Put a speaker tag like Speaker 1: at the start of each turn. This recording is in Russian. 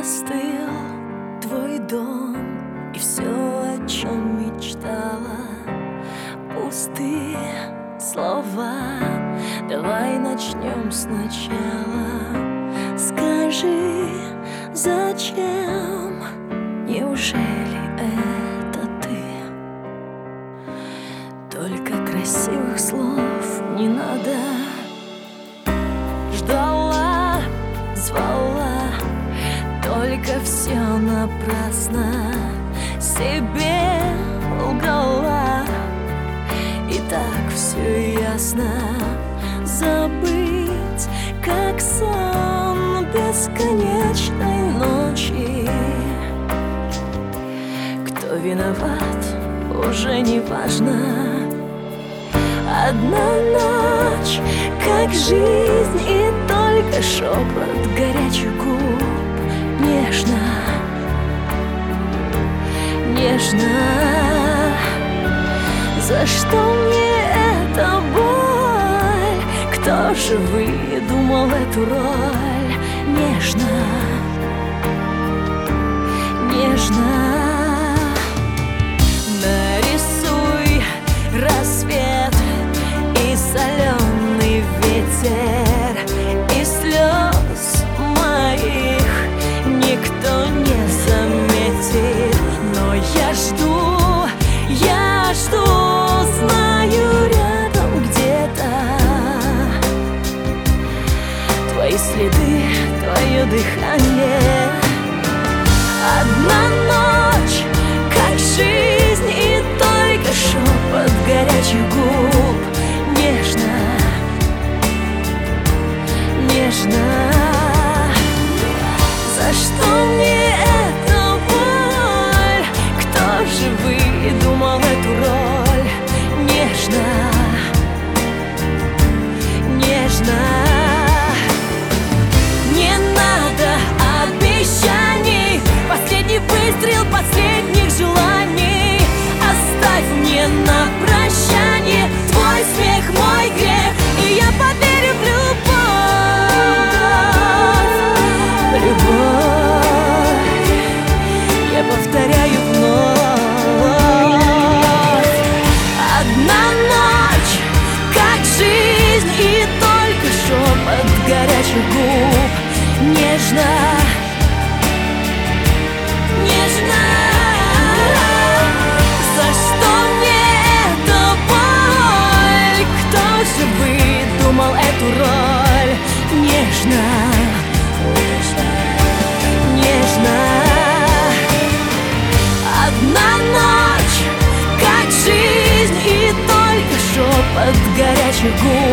Speaker 1: Остыл твой дом, и все, о чем мечтала, пустые слова. Давай начнем сначала. Скажи, зачем? Неужели это ты? Только красивых слов не надо. Ждала, звала, только все напрасно. Себе лгала, и так все ясно. Забыть, как сон бесконечной ночи. Кто виноват, уже не важно. Одна ночь, как жизнь, и только шепот горячих губ. Нежно, нежно. За что мне эта боль? Кто же выдумал эту роль? Нежно, нежно. Нарисуй рассвет и соленый ветер, и слез моих никто не заметит. Но я жду, знаю, рядом где-то твои следы, твое дыхание. Одна ночь, как жизнь, и только шепот горячих губ. Нежно, нежно. За что мне эта боль? Кто же выдумал эту роль? Нежно, нежно. Не надо обещаний, последний выстрел последних желаний. Оставь мне на прощание твой смех, мой грех, и я поверю в любовь. Любовь, я повторяю вновь. Одна ночь, как жизнь, и только шепот горячих губ. Нежно, нежно. За что мне эта боль? Кто же выдумал эту роль? Нежно, нежно. Одна ночь, как жизнь, и только шепот горячих губ.